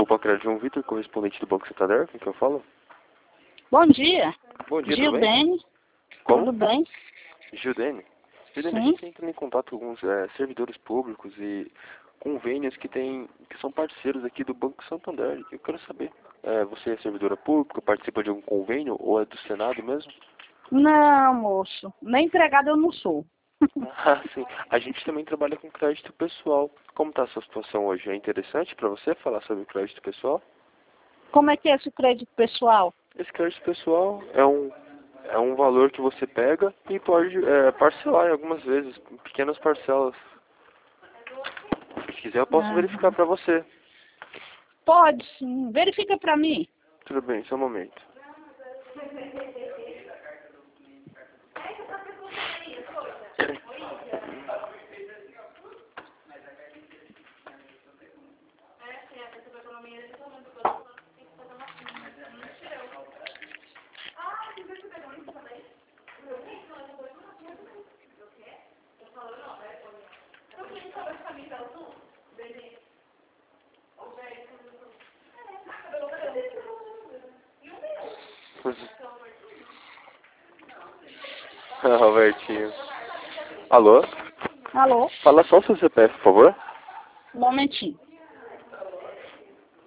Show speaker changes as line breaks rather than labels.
Pancrácio João Vitor, correspondente do Banco Santander, com quem eu falo?
Bom dia.
Bom dia, tudo bem?
Gildene.
Como?
Tudo bem?
Gildene? Gildene, a
Sim.
gente entra em contato com alguns servidores públicos e convênios que são parceiros aqui do Banco Santander. Eu quero saber, você é servidora pública, participa de algum convênio ou é do Senado mesmo?
Não, moço. Nem empregada eu não sou.
Ah, sim. A gente também trabalha com crédito pessoal. Como está a sua situação hoje? É interessante para você falar sobre crédito pessoal?
Como é que é esse crédito pessoal?
Esse crédito pessoal é um valor que você pega e pode parcelar em algumas vezes, em pequenas parcelas. Se quiser eu posso verificar
Aham.
para você.
Pode sim. Verifica pra mim.
Tudo bem, só um momento. Ah, Robertinho. Alô?
Alô?
Fala só o seu CPF, por favor.
Um momentinho.